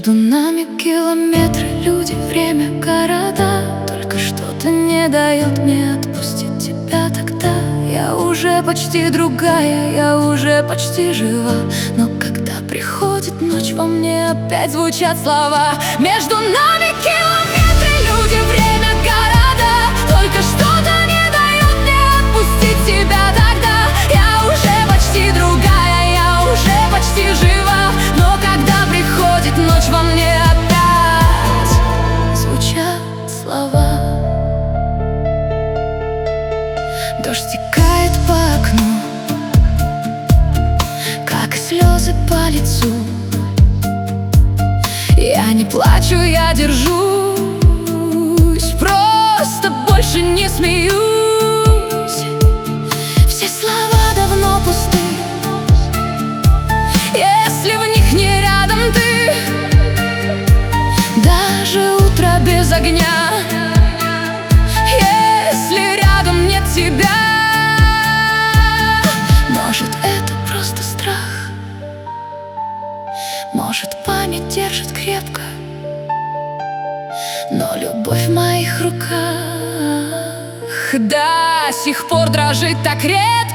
Между нами километры, люди, время, города. Только что-то не дает мне отпустить тебя тогда. Я уже почти другая, я уже почти жива. Но когда приходит ночь, во мне опять звучат слова. Между нами километры, люди, время, города. Только что-то не дает мне отпустить тебя тогда. Я уже почти другая, я уже почти жива. Но когда приходит ночь, во мне опять звучат слова. Дождь стекает по окну, как и слезы по лицу. Я не плачу, я держусь, просто больше не смеюсь. Все слова давно пусты, если в них не рядом ты. Даже утро без огня, если рядом нет тебя. Может, это просто страх, может, память держит крепко, но любовь в моих руках до сих пор дрожит так редко.